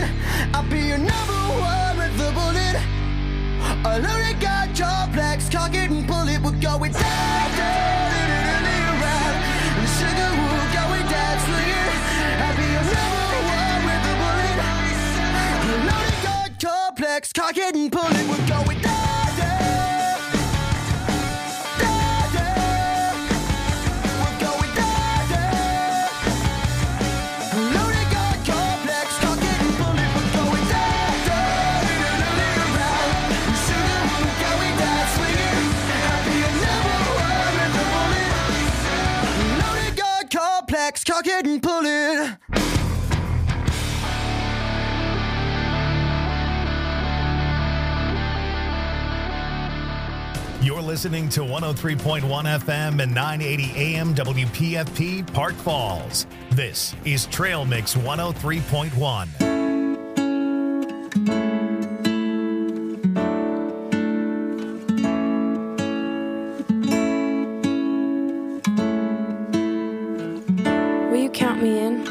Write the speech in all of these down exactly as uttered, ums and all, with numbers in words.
I'll be your number one with the bullet. A loaded gun complex, cock it and pull it. We're going down, down, down, around. The sugar will going down, swing it. I'll be your number one with the bullet. A loaded gun complex, cock it and pull it. We're going down. Cock it and pull it. You're listening to one oh three point one F M and nine eighty A M W P F P Park Falls. This is Trail Mix one oh three point one. Count me in.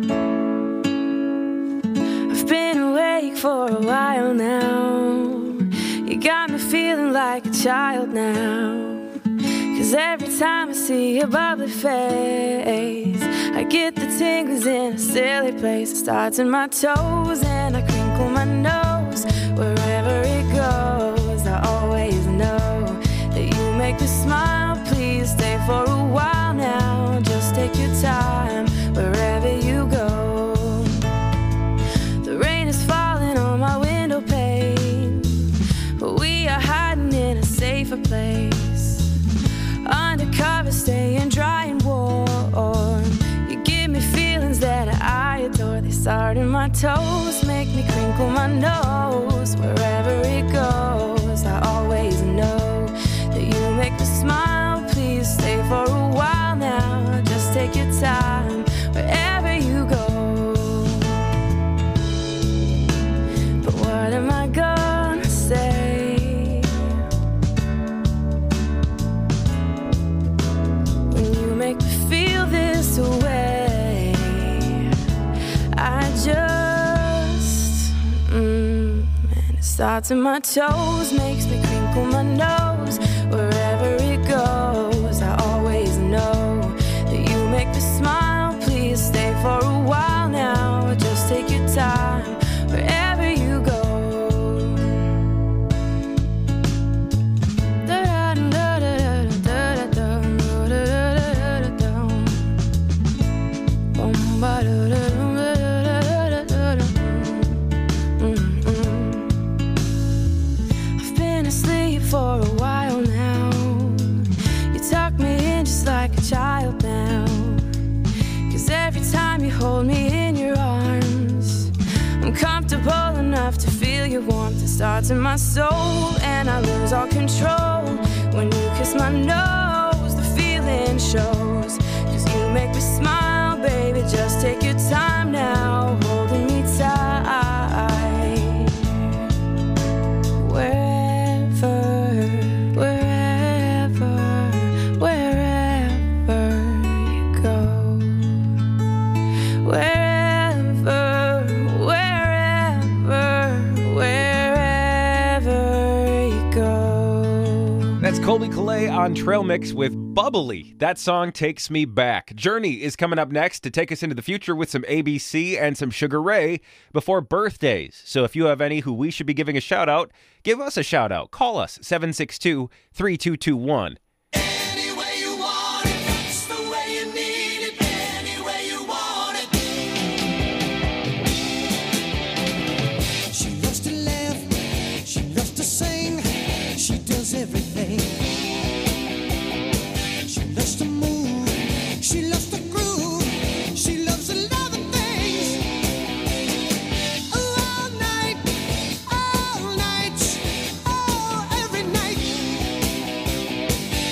I've been awake for a while now. You got me feeling like a child now. Cause every time I see your bubbly face, I get the tingles in a silly place. It starts in my toes and I crinkle my nose. Wherever it goes, I always know that you make me smile. Please stay for a while now. Just take your time wherever you go. The rain is falling on my window pane, but we are hiding in a safer place. Undercover, staying dry and warm. You give me feelings that I adore. They start in my toes, make me crinkle my nose. Wherever it goes, I always know that you make me smile. Please stay for a while now. Just take your time wherever you go. But what am I gonna say when you make me feel this way? I just mm, and it starts in my toes, makes me crinkle my nose. Wherever it goes, I always know that you make me smile. Please stay for a while now. Just take your time wherever you go. I've been asleep for a while now. You tuck me in just like a child now. Cause every time you hold me in your arms, I'm comfortable enough to feel your warmth. It starts in my soul and I lose all control. When you kiss my nose, the feeling shows. Cause you make me smile, baby. Just take your time now, holding me tight. Wherever, wherever, wherever you go. Wherever, wherever, wherever you go. That's Colby Calais on Trail Mix with Bubbly. That song takes me back. Journey is coming up next to take us into the future with some A B C and some Sugar Ray before birthdays. So if you have any who we should be giving a shout out, give us a shout out. Call us seven six two, three two two one. Any way you want it, it's the way you need it. Any way you want it. She loves to laugh, she loves to sing, she does everything. She loves to move, she loves to groove, she loves a lot of things. All night, all night, oh, every night.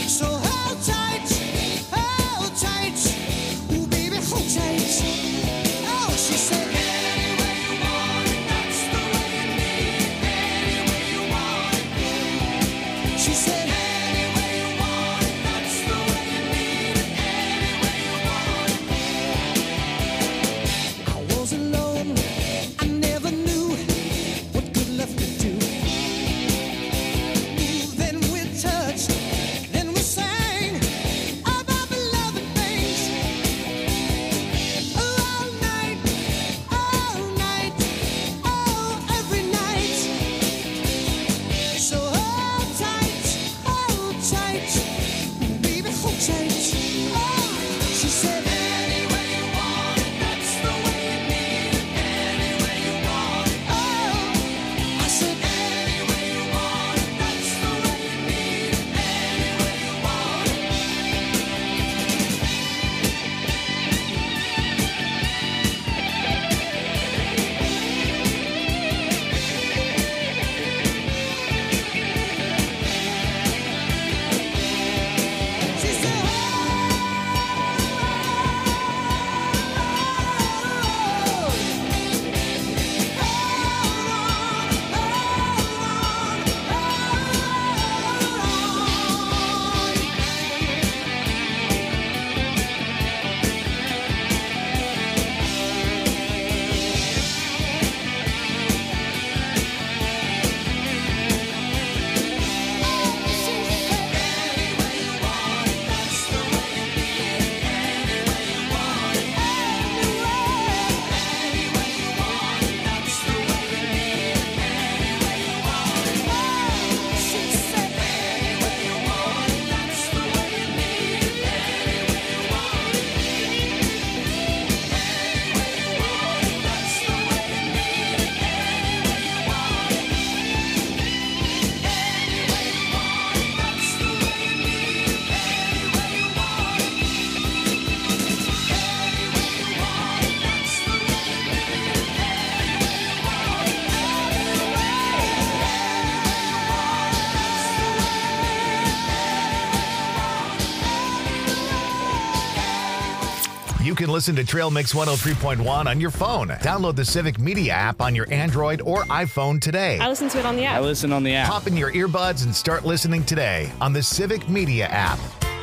You can listen to Trail Mix one oh three point one on your phone. Download the Civic Media app on your Android or iPhone today. I listen to it on the app. I listen on the app. Pop in your earbuds and start listening today on the Civic Media app.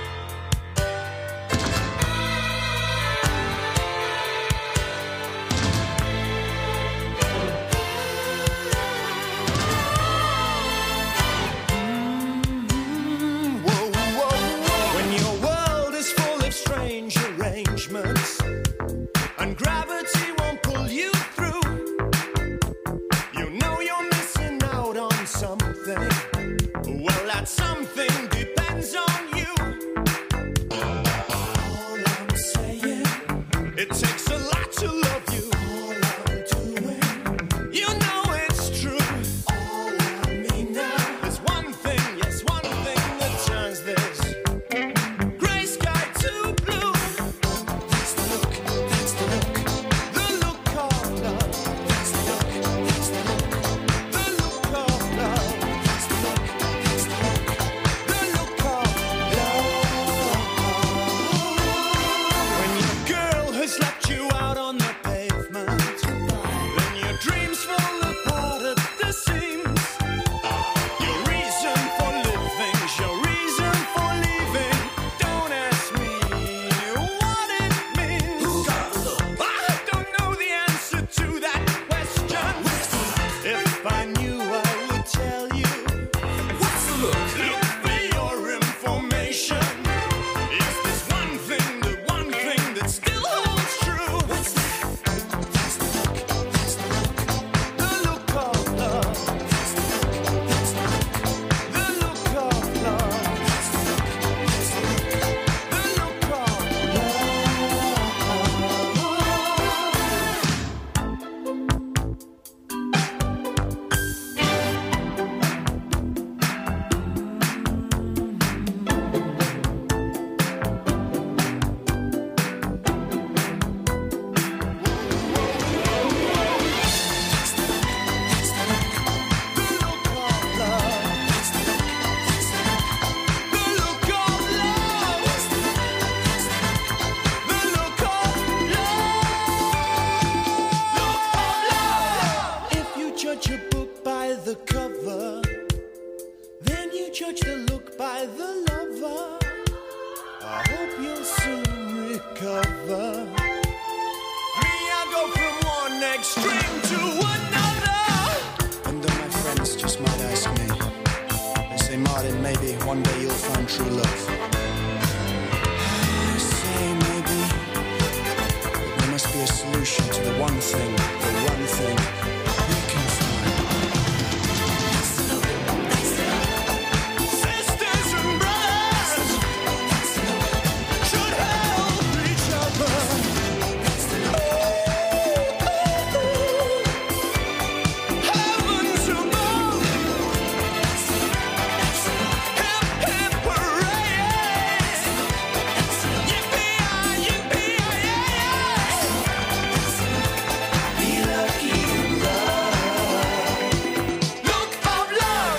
And gravity won't pull you through. You know you're missing out on something. Well, that something depends on you. All I'm saying, it takes a lot to love you. All I'm doing, you know it's true. All I mean now is one thing, yes, one thing that turns this gray sky to blue. That's the look, that's the look, the look of love. That's the look, that's the look, the look of love. That's the look, that's the look, the look of love. When your girl has left you out on the pavement, then your dreams fall apart at the seams. Your reason for living, your reason for leaving. Don't ask me what it means. I don't know the answer to that question. If I knew, I would tell you. What's the look? Look for your information. Is this one thing, the one thing that still holds true? What's that? That's the look, that's the look, the look of love. That's the look, that's the look, the look of love. That's the look, that's the look, the look of If you judge a book by the cover, then you judge the look by the lover. I hope you'll soon recover. Me, I go from one extreme to another. And then my friends just might ask me, they say, Martin, maybe one day you'll find true love. I say maybe, but there must be a solution to the one thing, the one thing we can find. Sisters and brothers should help each other. Heavens above, hip hip hooray! Yippee-yi, yippee-yi-yi! Be lucky in love. Look of love.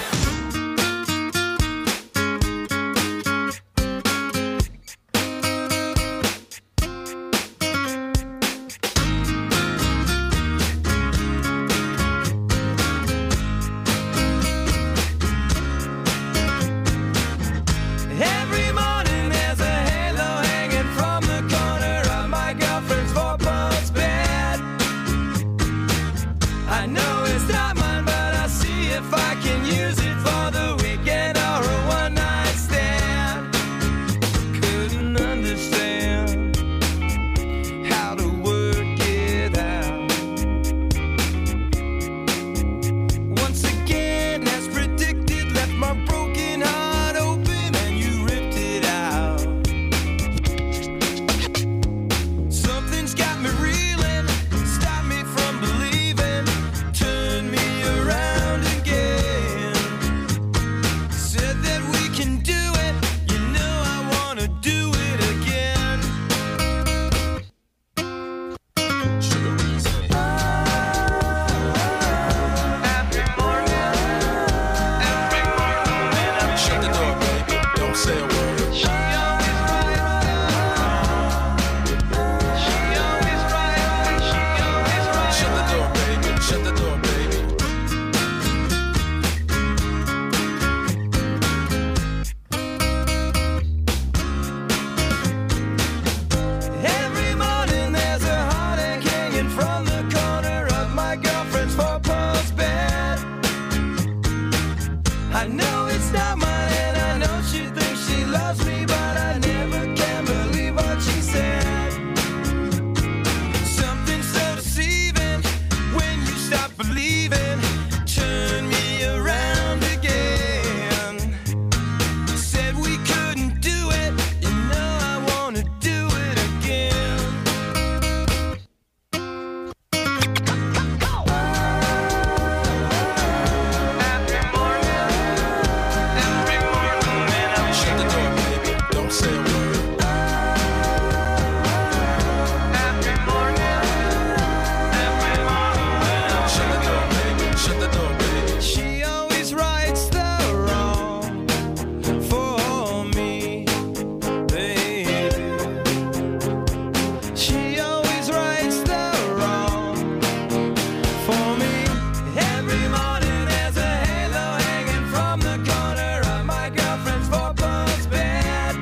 Every morning there's a halo hanging from the corner of my girlfriend's four-post bed. I know it's not mine, but I'll see if I can use it for the weekend or a one-night stand. Couldn't understand how to work it out. Once again, as predicted, left my broken heart open and you ripped it out. Something's got me reeling, stopped me from believing, turned me leaving. Turn me around again. Said we couldn't do it. You know I wanna do it again. Every morning, every morning when I'm shut the door, baby. Don't say a word. Every morning, every morning when I'm shut the door, baby. Shut the door, baby. She always rights the wrong for me, baby. She always rights the wrong for me. Every morning there's a halo hanging from the corner of my girlfriend's four-post bed.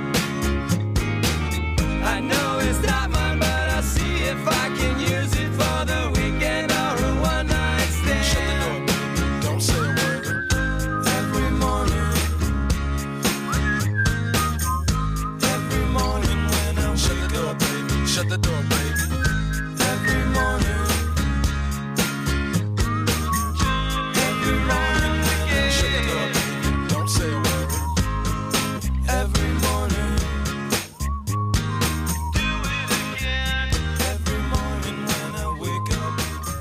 I know it's not mine, but I'll see if I can use it for the weekend or a one-night stand. Shut the door, baby. Don't say a word. Every morning, every morning when I shut the door, baby. Shut the door, baby. Every morning, every morning again. Shut the door, baby. Don't say a word. Every morning, do it again. Every morning when I wake up.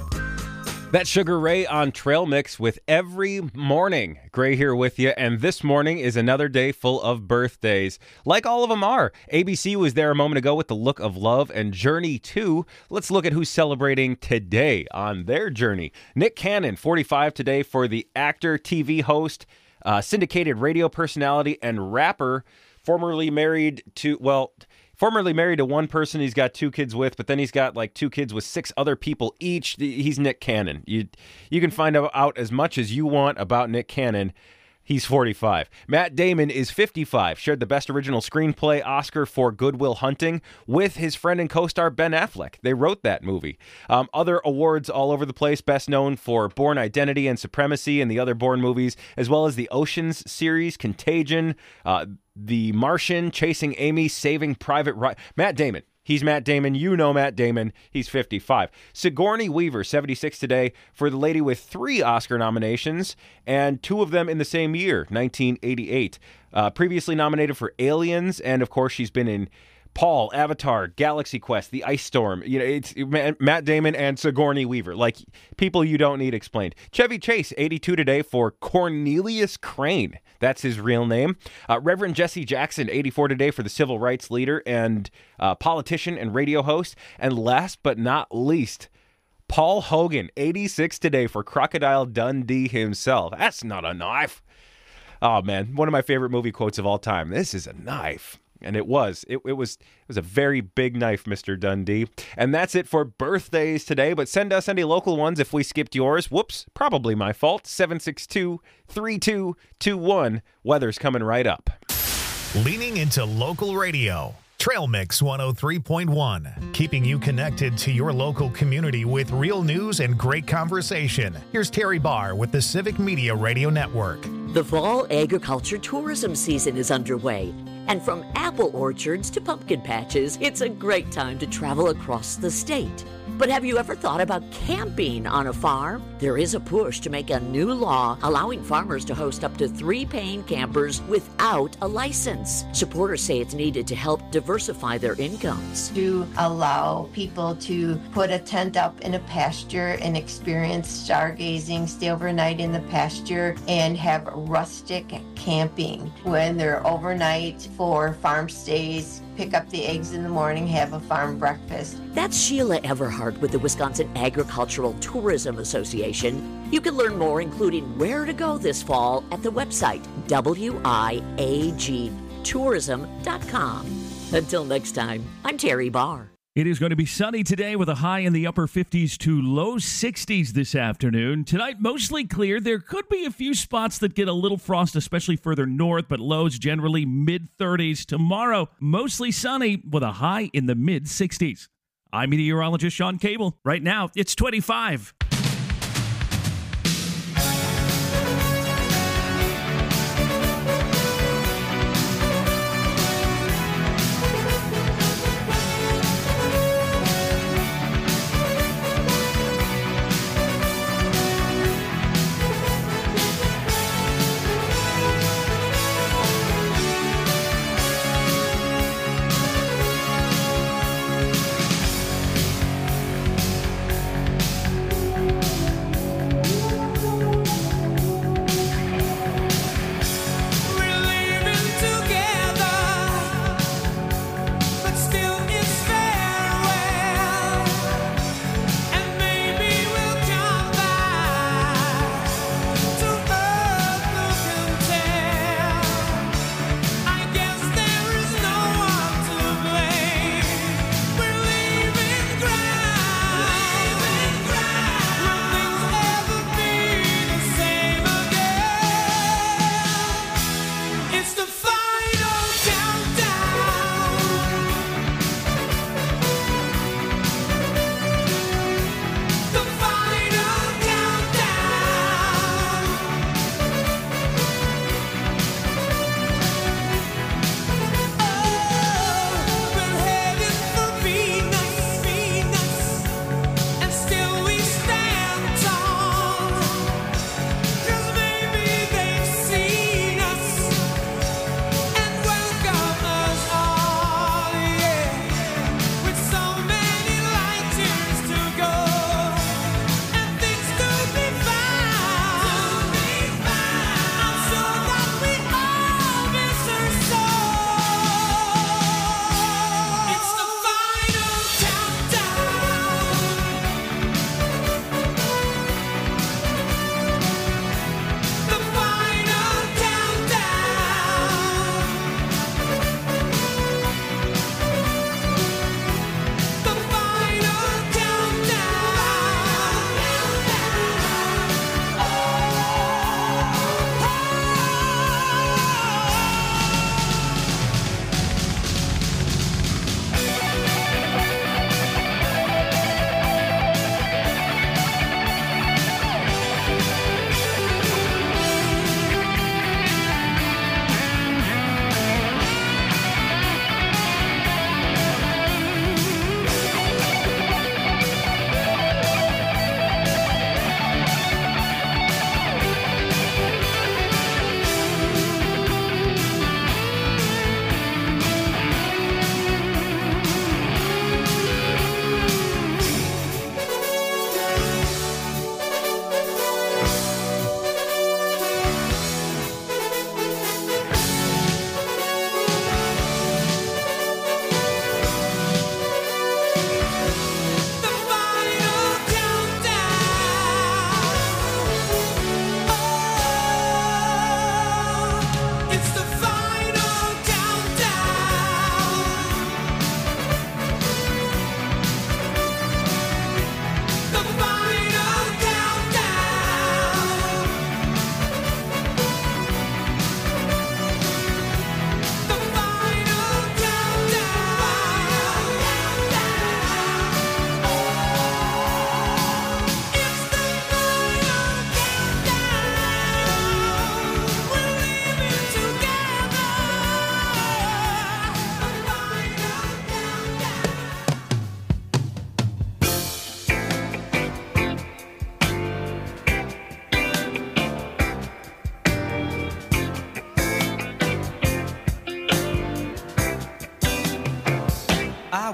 That's Sugar Ray on Trail Mix with Every Morning. Gray here with you, and this morning is another day full of birthdays. Like all of them are. A B C was there a moment ago with The Look of Love and Journey two. Let's look at who's celebrating today on their journey. Nick Cannon, forty-five today, for the actor, T V host, uh, syndicated radio personality, and rapper, formerly married to, well... Formerly married to one person he's got two kids with, but then he's got like two kids with six other people each. He's Nick Cannon. You you can find out as much as you want about Nick Cannon. He's forty-five. Matt Damon is fifty-five. Shared the Best Original Screenplay Oscar for Good Will Hunting with his friend and co-star Ben Affleck. They wrote that movie. Um, other awards all over the place. Best known for Bourne Identity and Supremacy and the other Bourne movies, as well as the Oceans series, Contagion, uh, The Martian, Chasing Amy, Saving Private Ryan. Matt Damon. He's Matt Damon. You know Matt Damon. He's fifty-five. Sigourney Weaver, seventy-six today, for the lady with three Oscar nominations, and two of them in the same year, nineteen eighty-eight. Uh, previously nominated for Aliens, and of course she's been in Paul, Avatar, Galaxy Quest, The Ice Storm. You know, it's Matt Damon and Sigourney Weaver, like people you don't need explained. Chevy Chase, eighty-two today, for Cornelius Crane. That's his real name. Uh, Reverend Jesse Jackson, eighty-four today, for the civil rights leader and uh, politician and radio host. And last but not least, Paul Hogan, eighty-six today, for Crocodile Dundee himself. That's not a knife. Oh, man, one of my favorite movie quotes of all time. This is a knife. And it was. It, it was it was a very big knife, Mister Dundee. And that's it for birthdays today. But send us any local ones if we skipped yours. Whoops, probably my fault. seven six two, three two two one. Weather's coming right up. Leaning into local radio. Trail Mix one oh three point one, keeping you connected to your local community with real news and great conversation. Here's Terry Barr with the Civic Media Radio Network. The fall agriculture tourism season is underway, and from apple orchards to pumpkin patches, it's a great time to travel across the state. But have you ever thought about camping on a farm? There is a push to make a new law allowing farmers to host up to three paying campers without a license. Supporters say it's needed to help diversify their incomes. To allow people to put a tent up in a pasture and experience stargazing, stay overnight in the pasture, and have rustic camping when they're overnight for farm stays. Pick up the eggs in the morning, have a farm breakfast. That's Sheila Everhart with the Wisconsin Agricultural Tourism Association. You can learn more, including where to go this fall, at the website W I A G tourism dot com. Until next time, I'm Terry Barr. It is going to be sunny today with a high in the upper fifties to low sixties this afternoon. Tonight, mostly clear. There could be a few spots that get a little frost, especially further north, but lows generally mid-thirties. Tomorrow, mostly sunny with a high in the mid-sixties. I'm meteorologist Sean Cable. Right now, it's twenty-five.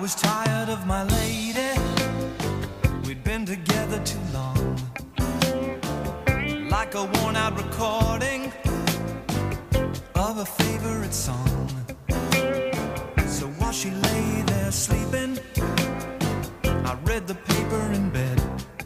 was tired of my lady. We'd been together too long, like a worn-out recording of a favorite song. So while she lay there sleeping, I read the paper in bed,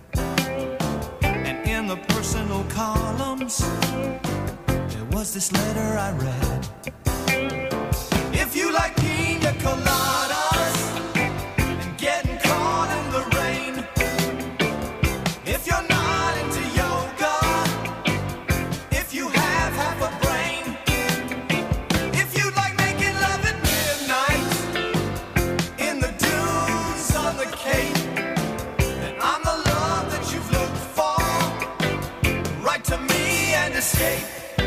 and in the personal columns there was this letter I read. If you like pina coladas and getting caught in the rain, if you're not into yoga, if you have half a brain, if you like making love at midnight in the dunes on the Cape, then I'm the love that you've looked for. Write to me and escape.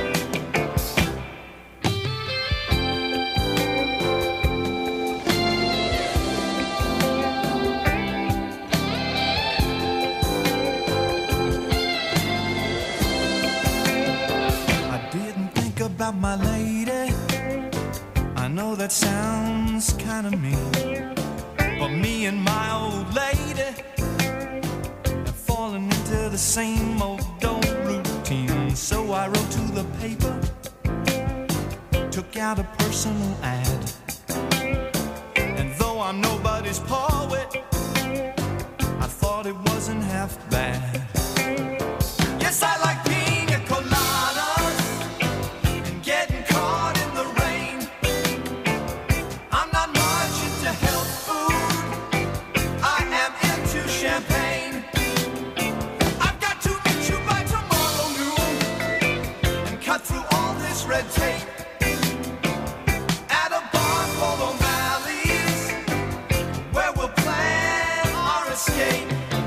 About my lady, I know that sounds kind of mean, but me and my old lady have fallen into the same old old routine. So I wrote to the paper, took out a personal ad, and though I'm nobody's poet, I thought it wasn't half bad. Yes, I like pina coladas. Red tape at a bar called O'Malley's, where we'll plan our escape.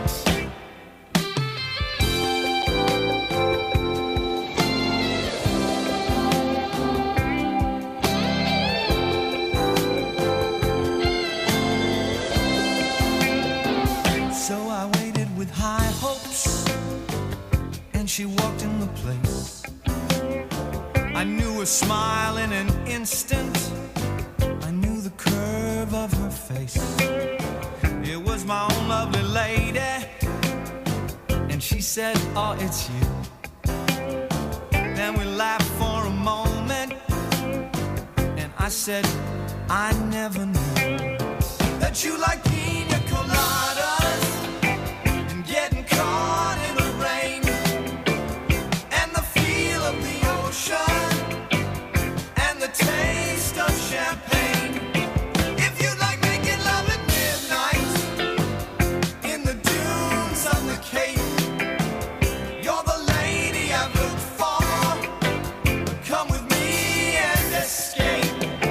So I waited with high hopes, and she walked in the place. I knew her smile in an instant, I knew the curve of her face. It was my own lovely lady, and she said, oh, it's you. Then we laughed for a moment, and I said, I never knew that you like pina coladas and getting caught in the rain and the feel of the ocean, taste of champagne. If you like making love at midnight in the dunes on the Cape, you're the lady I've looked for. Come with me and escape.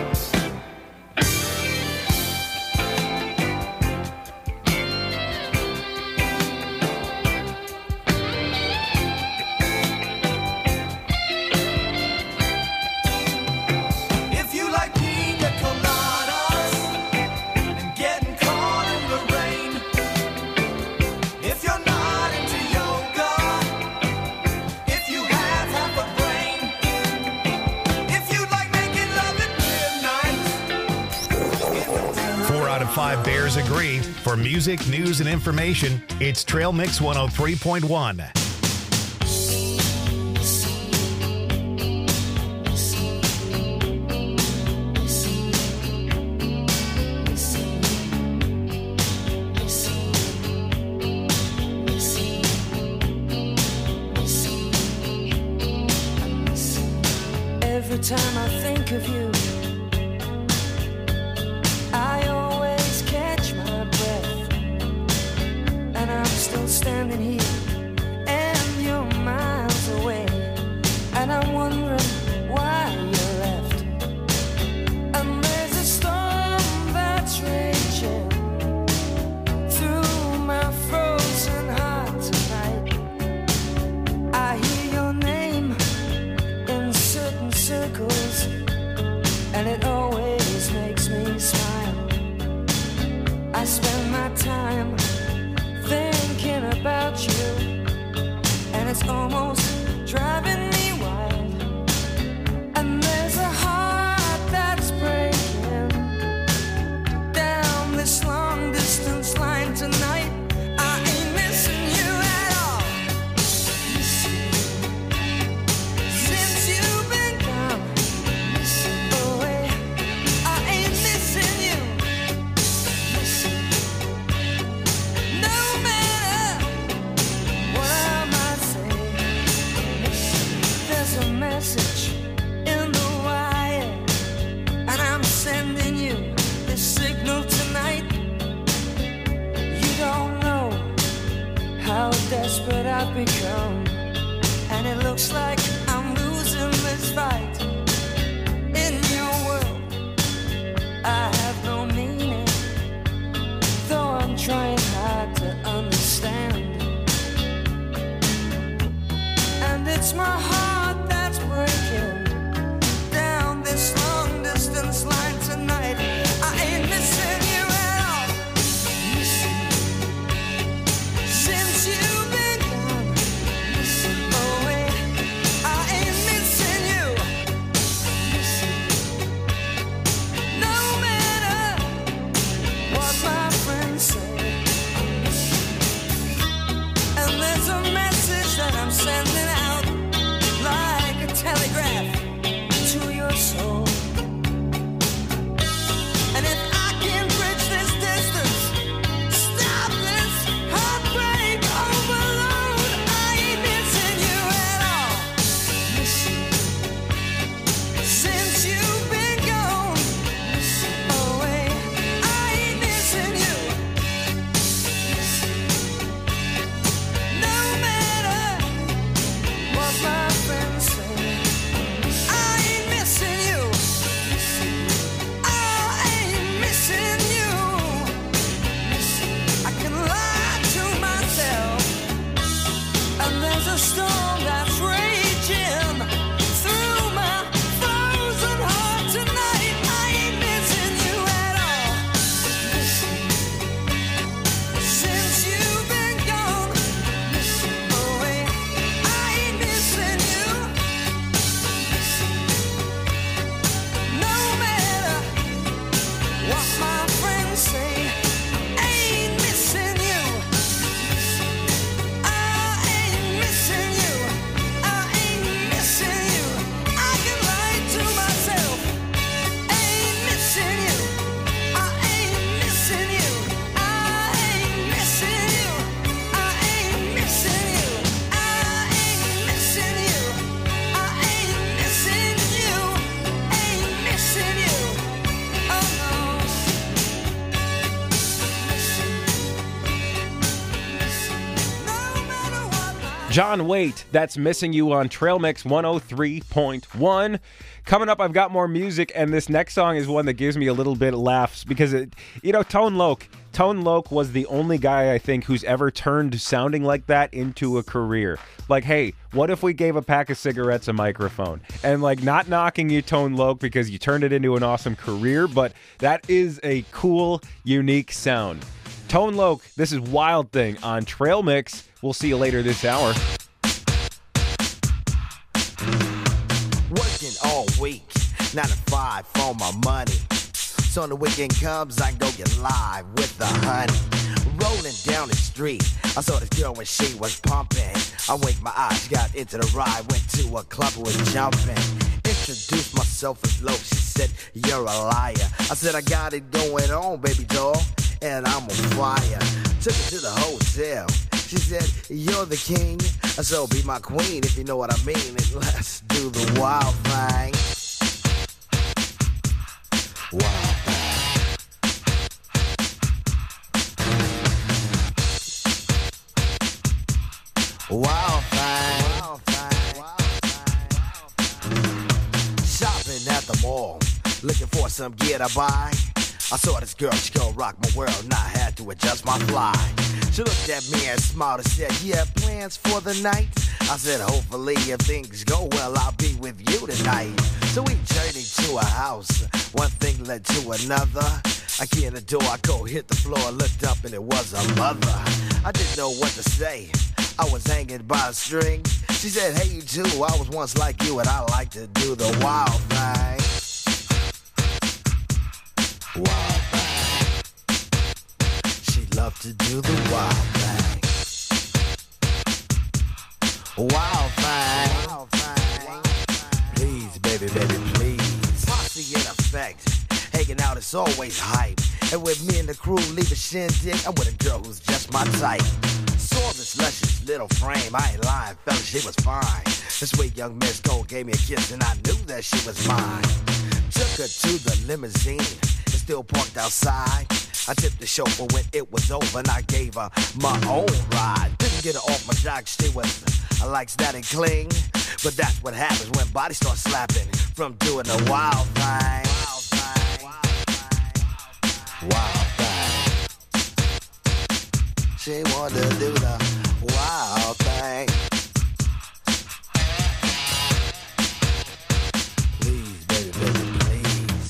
Five Bears agree. For music, news, and information, it's Trail Mix one oh three point one. Every time I think of you, I always catch my breath, and I'm still standing here, and you're miles away, and I'm wondering why you left. And there's a storm that's raging through my frozen heart tonight. I hear your name in certain circles, and it always makes me smile. I spend my time thinking about you, and it's almost driving me wild. And there's a heart that's breaking down this line. looks like I'm losing this fight. In your world, I have no meaning, though I'm trying hard to understand. And it's my heart that's breaking down this long distance line tonight. I ain't missing you at all. Since you've been gone, oh wait, I ain't missing you. No matter what my friends say. And there's a message that I'm sending out like a telegraph to your soul. And if I can bridge this distance, stop this heartbreak overload, I ain't missing you at all. Since you've been gone, oh wait, I ain't missing you. No matter what my friends say, I ain't missing you. I ain't missing you. I can lie to myself, and there's a storm that's raging through my frozen heart tonight. I ain't missing you at all. Since you've been gone, oh wait, I ain't missing you. No matter what my friends say, ain't missing you. I ain't missing you. I ain't missing you. I can lie to myself. Ain't missing you. I ain't missing you. I ain't missing you. I ain't missing you. I ain't missing you. I ain't missing you. Ain't missing you. Oh no. No matter what my John Waite, that's Missing You on Trail Mix one oh three point one. Coming up, I've got more music, and this next song is one that gives me a little bit of laughs because, it, you know, Tone Loc. Tone Loc was the only guy, I think, who's ever turned sounding like that into a career. Like, hey, what if we gave a pack of cigarettes a microphone? And, like, not knocking you, Tone Loc, because you turned it into an awesome career, but that is a cool, unique sound. Tone Loc, this is Wild Thing on Trail Mix. We'll see you later this hour. Working all week, nine to five for my money. So when the weekend comes, I go get live with the honey. Rolling down the street, I saw this girl when she was pumping. I winked my eyes, got into the ride, went to a club, was jumping. Introduced myself as Loc, she said, you're a liar. I said, I got it going on, baby doll, and I'm on fire. Took her to the hotel. She said, you're the king, so be my queen if you know what I mean. And let's do the wild thing. Wild thing. Wild thing. Wild thing. Shopping at the mall, looking for some gear to buy. I saw this girl, she gon' rock my world, and I had to adjust my fly. She looked at me and smiled and said, you have plans for the night? I said, hopefully if things go well, I'll be with you tonight. So we journeyed to a house, one thing led to another. I get in the door, I go hit the floor, looked up and it was a mother. I didn't know what to say, I was hanging by a string. She said, hey you too, I was once like you and I like to do the wild thing. Wild thing. She loved to do the wild thing. Wild thing. Wild thing. Please, baby, baby, please. Posse in effect. Hanging out is always hype. And with me and the crew leave a shindig, I'm with a girl who's just my type. Saw this luscious little frame, I ain't lying, fella, she was fine. This sweet young Miss Cole gave me a kiss and I knew that she was mine. Took her to the limousine, it's still parked outside. I tipped the chauffeur when it was over and I gave her my own ride. Didn't Get her off my jock, stay with her. I likes that and cling, but that's what happens when bodies start slapping from doing a wild thing. Wild thing. She wanted to do the wild thing. Please, baby, baby, please.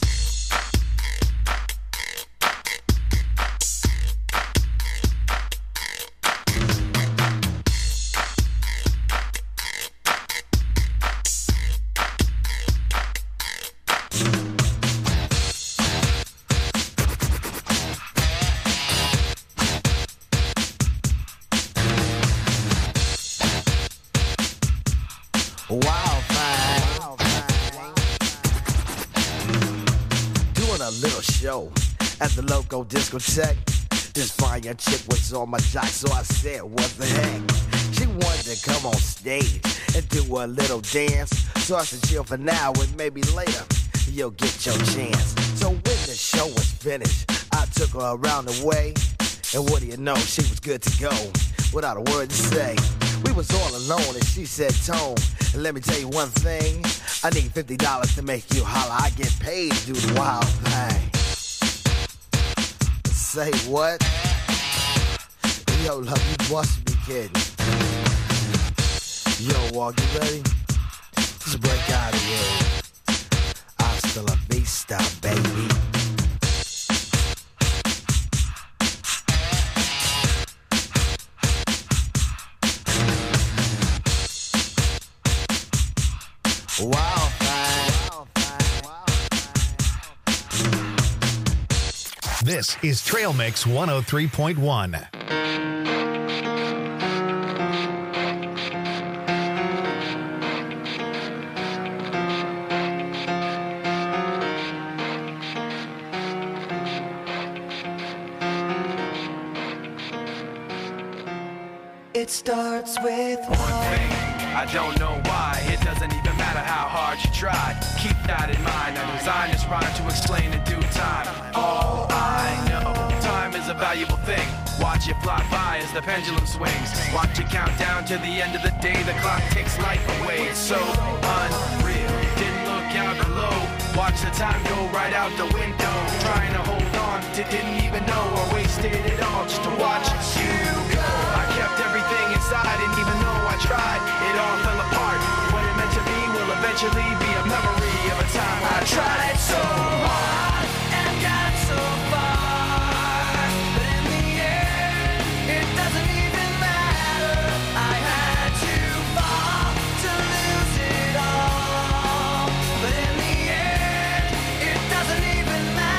Wild thing. Doing a little show at the local discotheque. This fine young chick was on my jock, so I said, what the heck? She wanted to come on stage and do a little dance. So I said, chill for now and maybe later you'll get your chance. So when the show was finished, I took her around the way. And what do you know, she was good to go without a word to say. We was all alone and she said, Tone, and let me tell you one thing, I need fifty dollars to make you holler. I get paid to do the wild thing. Say what? Yo, love, you must be kidding. Yo, Walk, you ready? Just break out of here. Hasta la vista, baby. Wild thing. This is Trail Mix one oh three point one. It starts with one thing. I don't know why. It doesn't even matter how hard you try. Keep that in mind. I designed this rhyme to explain in due time. All I know, time is a valuable thing. Watch it fly by as the pendulum swings. Watch it count down to the end of the day. The clock takes life away. It's so unreal. Didn't look out below. Watch the time go right out the window. Trying to hold on to didn't even know or wasted it all just to watch you go. I kept everything inside and even though I tried, it all fell apart. What it meant to be will eventually be a memory of a time I tried so hard and got so far. But in the end, it doesn't even matter. I had to fall to lose it all. But in the end, it doesn't even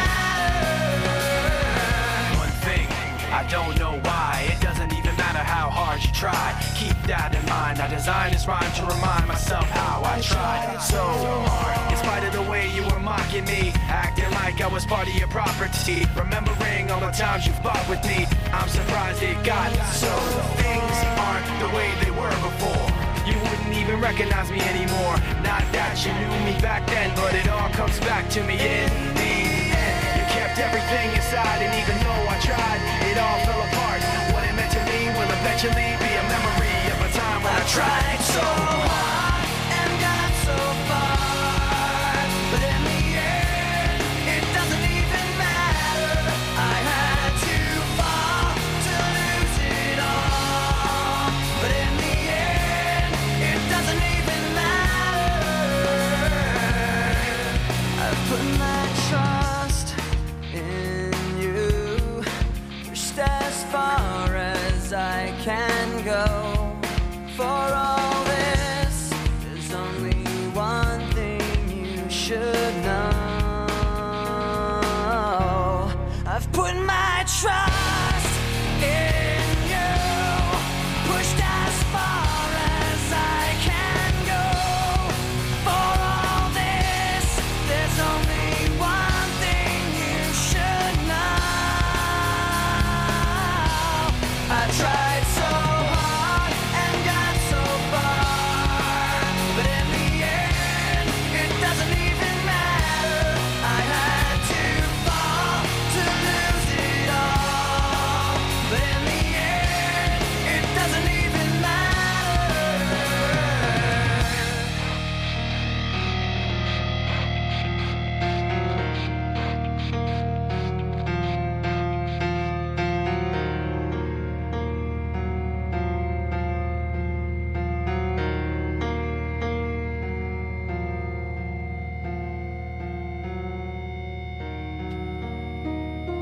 matter. One thing, I don't know why. It doesn't even matter how hard you try. Keep that in mind. I designed this rhyme to remind myself how I tried so hard. In spite of the way you were mocking me, acting like I was part of your property. Remembering all the times you fought with me, I'm surprised it got so. Things aren't the way they were before. You wouldn't even recognize me anymore. Not that you knew me back then, but it all comes back to me in the end. You kept everything inside, and even though I tried, it all fell apart. What it meant to me will eventually be a memory of a time when I tried so hard and got so far. But in the end, it doesn't even matter. I had to fall to lose it all. But in the end, it doesn't even matter. I've put my trust in you, pushed as far as I can go. For all this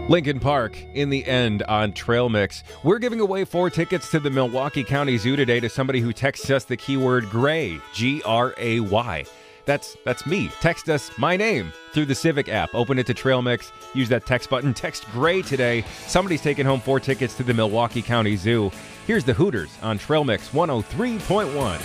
Lincoln Park, in the end, on Trail Mix. We're giving away four tickets to the Milwaukee County Zoo today to somebody who texts us the keyword gray, G R A Y. That's that's me. Text us my name through the Civic app. Open it to Trail Mix. Use that text button. Text gray today. Somebody's taking home four tickets to the Milwaukee County Zoo. Here's the Hooters on Trail Mix one oh three point one.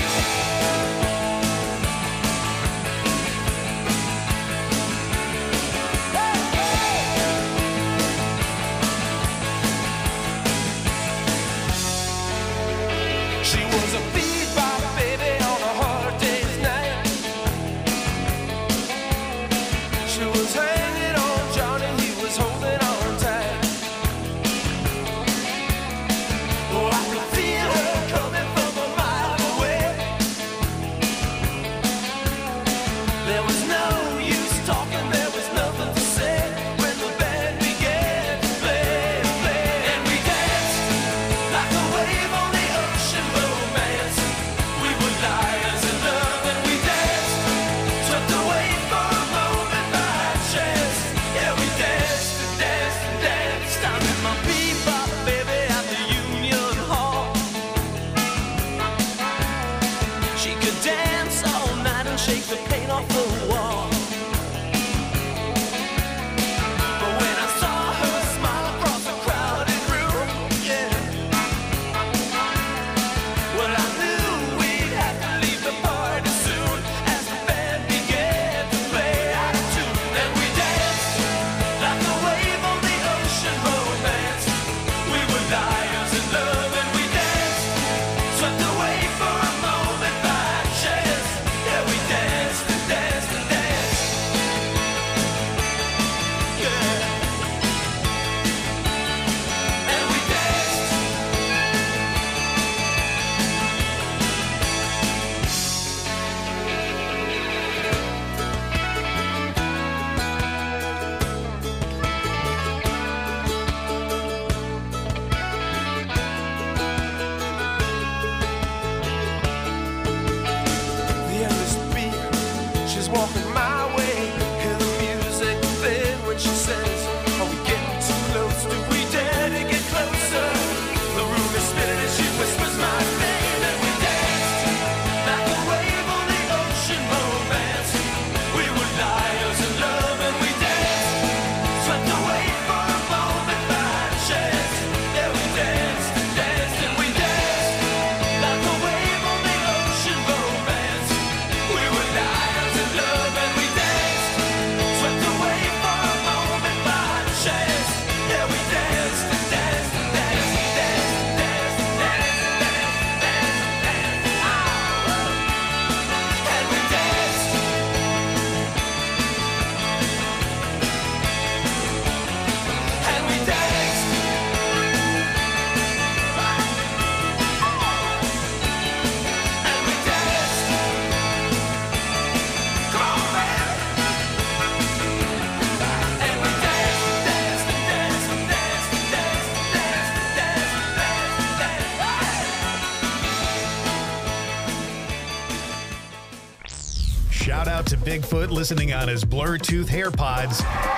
Shout out to Bigfoot listening on his Bluetooth AirPods.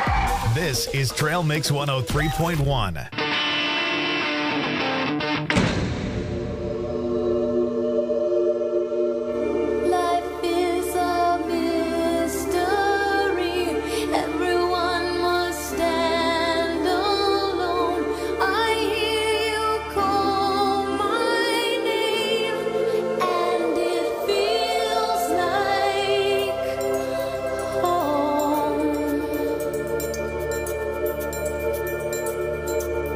This is Trail Mix one oh three point one. Home.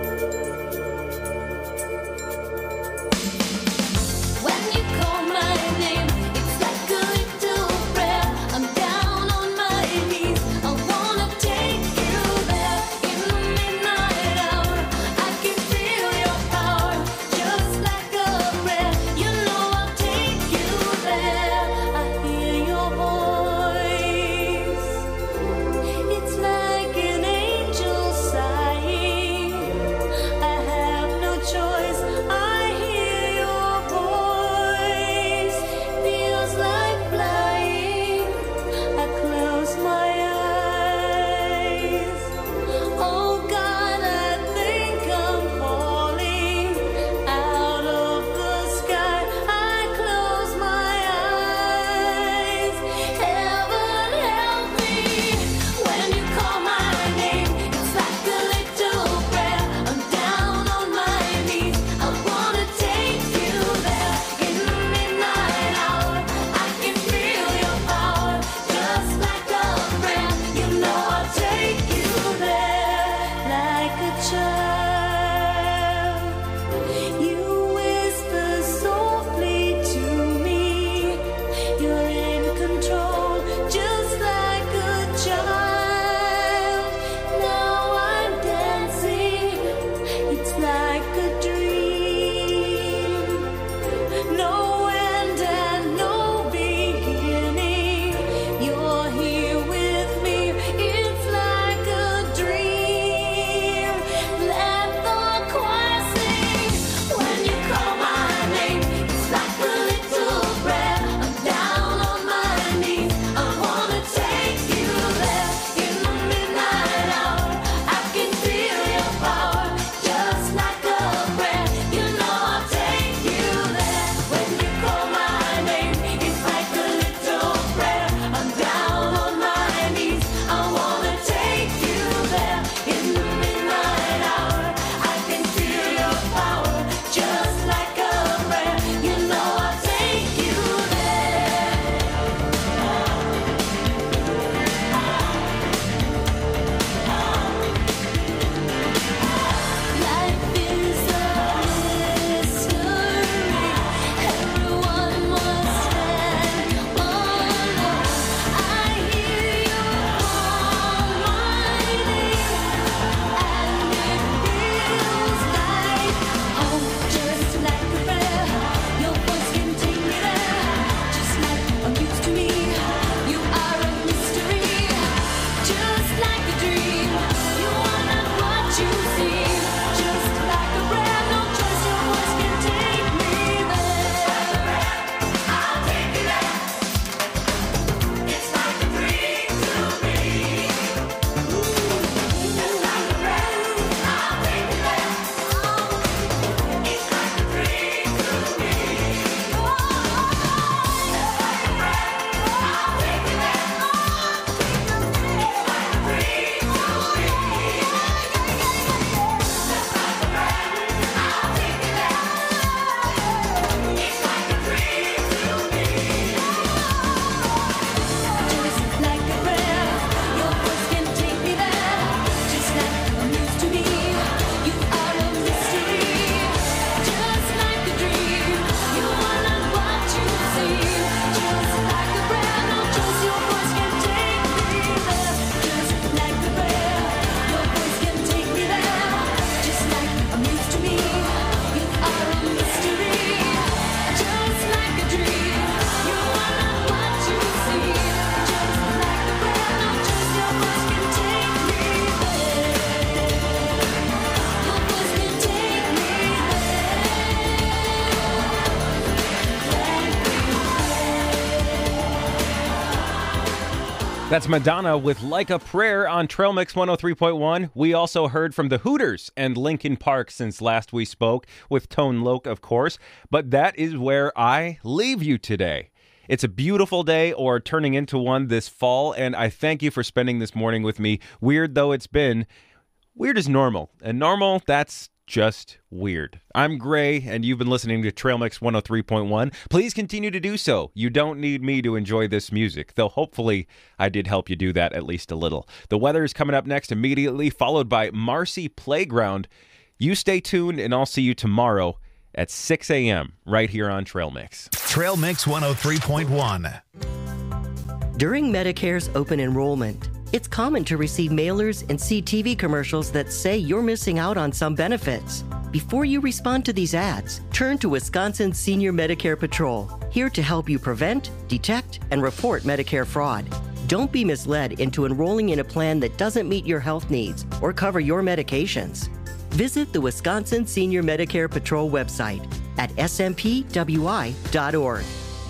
That's Madonna with Like a Prayer on Trail Mix one oh three point one. We also heard from the Hooters and Linkin Park since last we spoke, with Tone Loc, of course. But that is where I leave you today. It's a beautiful day, or turning into one this fall, and I thank you for spending this morning with me. Weird though it's been, weird is normal. And normal, that's just weird. I'm Gray, and you've been listening to Trail Mix one oh three point one. Please continue to do so. You don't need me to enjoy this music, though hopefully I did help you do that at least a little. The weather is coming up next immediately, followed by Marcy Playground. You stay tuned, and I'll see you tomorrow at six a.m. right here on Trail Mix. Trail Mix one oh three point one. During Medicare's open enrollment, it's common to receive mailers and see T V commercials that say you're missing out on some benefits. Before you respond to these ads, turn to Wisconsin Senior Medicare Patrol, here to help you prevent, detect, and report Medicare fraud. Don't be misled into enrolling in a plan that doesn't meet your health needs or cover your medications. Visit the Wisconsin Senior Medicare Patrol website at s m p w i dot org.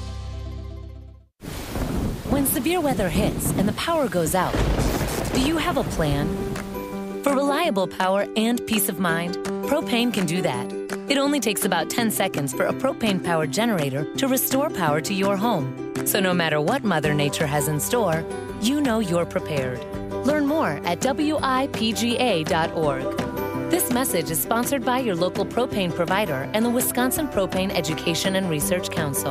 When severe weather hits and the power goes out, do you have a plan? For reliable power and peace of mind, Propane can do that. It only takes about ten seconds for a propane-powered generator to restore power to your home. So no matter what Mother Nature has in store, you know you're prepared. Learn more at w i p g a dot org. This message is sponsored by your local propane provider and the Wisconsin Propane Education and Research Council.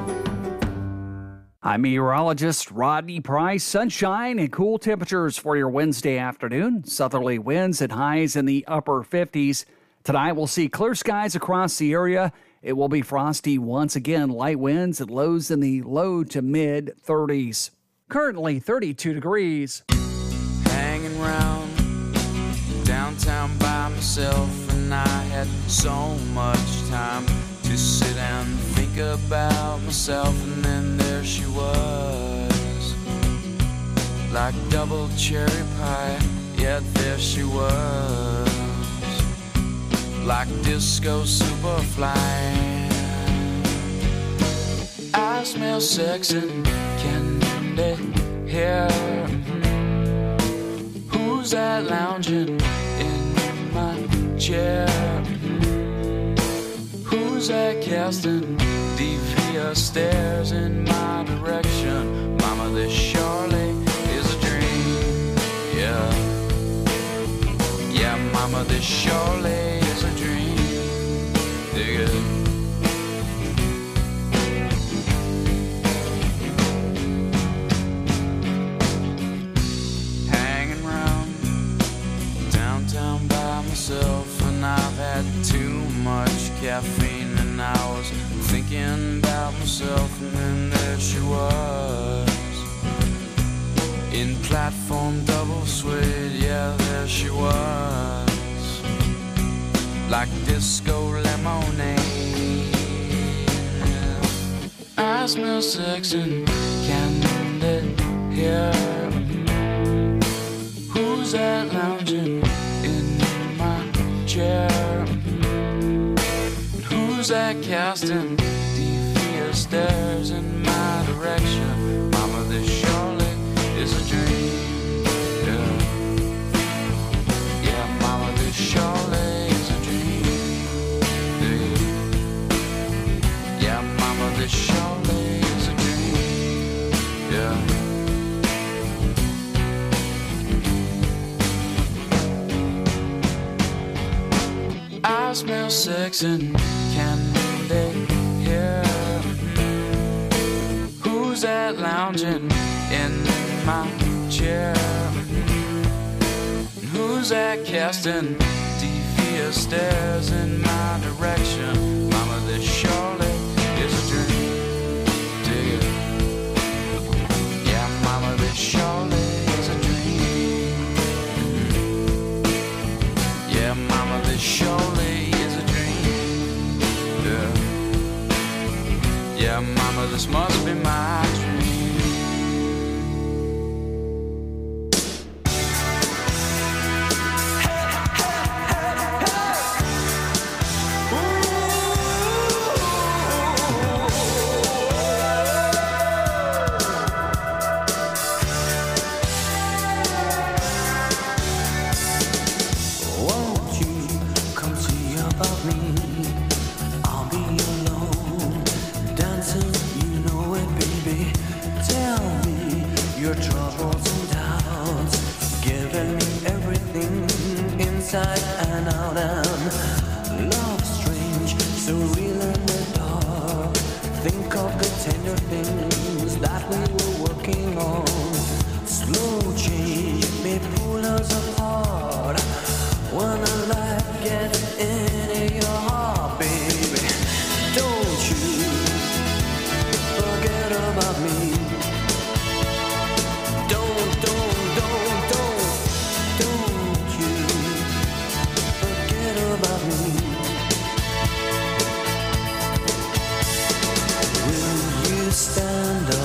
I'm meteorologist Rodney Price. Sunshine and cool temperatures for your Wednesday afternoon. Southerly winds and highs in the upper fifties. Tonight we'll see clear skies across the area. It will be frosty once again. Light winds and lows in the low to mid thirties. Currently thirty-two degrees. Hanging round downtown by myself, and I had so much time to sit and think about myself, and then there she was, like double cherry pie, yet there she was, like disco superfly. I smell sex and candy here. Who's that lounging in my chair? Who's that casting devious stares in my direction? Mama, this surely is a dream. Yeah, yeah, mama, this surely is a dream. Dig it. Hanging around downtown by myself, and I've had too much caffeine, and I was thinking about myself, and then there she was, in platform double suede, yeah, there she was, like disco lemonade. I smell sex and candy here. Who's that lounging in my chair? Who's that casting devious stares in my direction? Mama, this surely is a dream. Yeah, yeah, mama, this surely is a dream. Yeah, yeah, mama, this surely is a dream. Yeah. I smell sex and candy here. Who's that lounging in my chair? Who's that casting devious stares in my direction? Mama, this surely is a dream. Dig it. Yeah, mama, this surely is a dream. Yeah, mama, this surely is a dream. Yeah, yeah, mama, this must be my dream.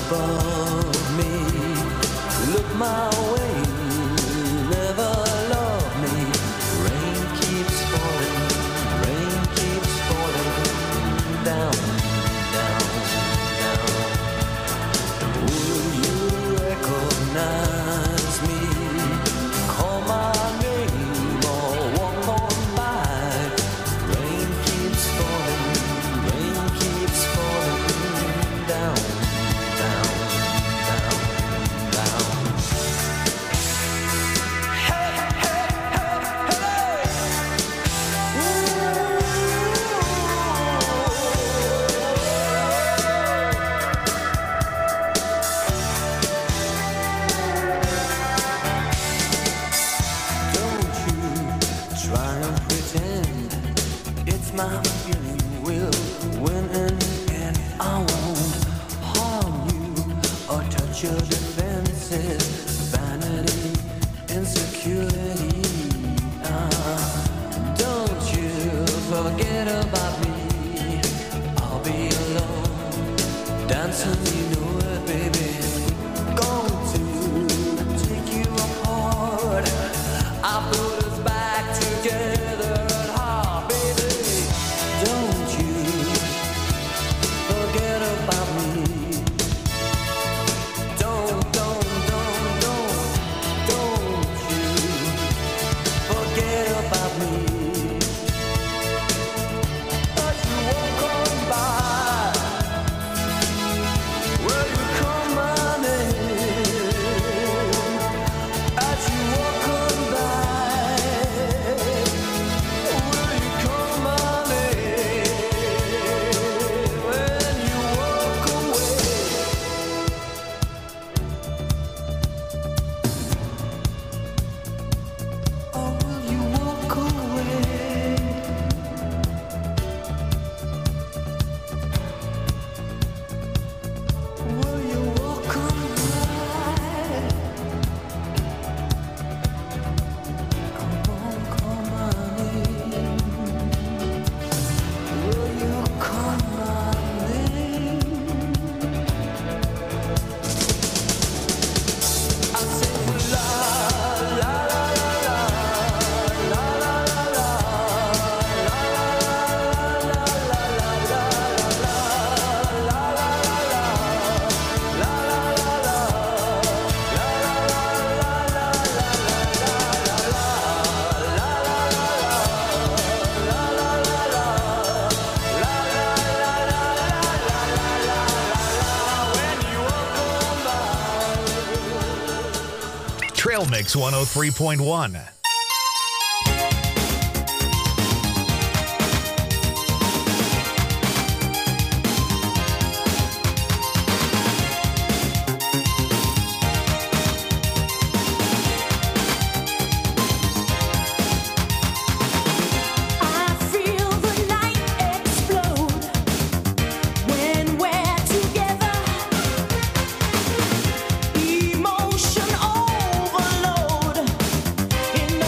above me. Look my way, never love me. Rain keeps falling, rain keeps falling down, down, down. Will you recognize me? Call my name or walk on by. Rain keeps falling, rain keeps falling down, down, down, down. Hey, hey, hey, hey. Don't you try and pretend it's my feeling. We'll win in the end. I won't harm you or touch your defenses. Vanity, insecurity. Uh, don't you forget about me. I'll be alone, dancing, you know it, baby. Going to take you apart. I put us back together at heart, baby. Don't you forget about me. Don't, don't, don't, don't, don't you forget about me. But you won't come by. Will you come my name? As you walk on by, will you come my name? When you walk away. Oh, will you walk away? Will you walk on by? Come on, call my name. Will you call my name? I say la la la la la la la la Trail Mix one oh three point one. I feel the night explode when we're together. Emotion overload in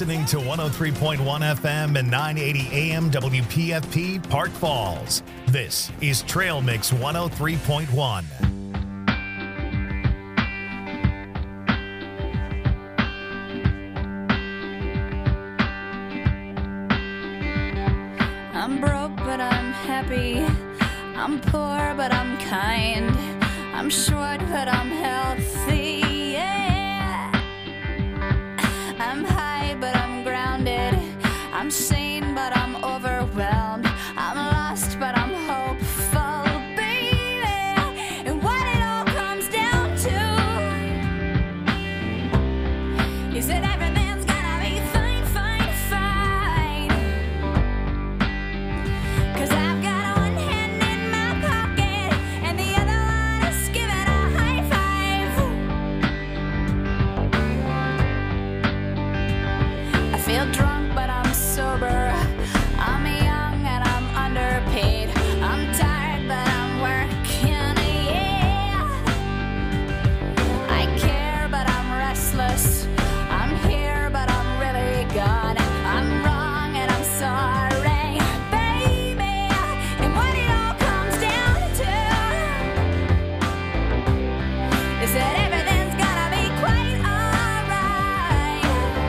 listening to one oh three point one F M and nine eighty A M W P F P Park Falls. This is Trail Mix one oh three point one. I'm broke, but I'm happy. I'm poor, but I'm kind. I'm short, but I'm healthy.